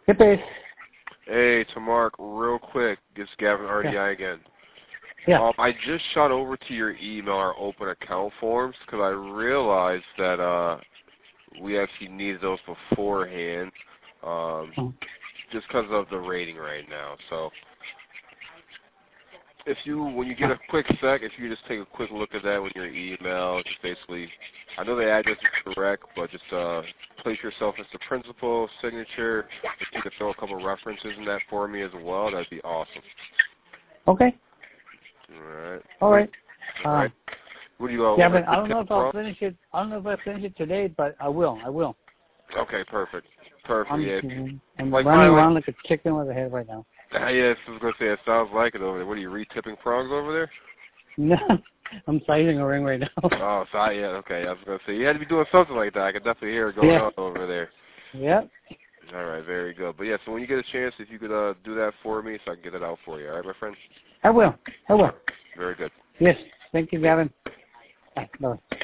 Hey, Pace. Hey, to Mark, real quick, it's Gavin RDI again. Yeah. I just shot over to your email our open account forms because I realized that we actually needed those beforehand, just because of the rating right now. So, when you get a quick sec, if you just take a quick look at that with your email, just basically, I know the address is correct, but just place yourself as the principal, signature. If you could throw a couple references in that for me as well, that'd be awesome. Okay. All right. What do you Yeah, but I don't know if I'll finish it. I don't know if I'll finish it today, but I will. Okay, perfect. I'm running around like a chicken with a head right now. Yes, I was going to say, it sounds like it over there. What are you, re-tipping prongs over there? No, I'm sizing a ring right now. Oh, yeah, okay. I was going to say, you had to be doing something like that. I could definitely hear it going on over there. Yep. All right, very good. But, yeah, so when you get a chance, if you could do that for me so I can get it out for you. All right, my friend? I will. Very good. Yes. Thank you, Gavin. Bye.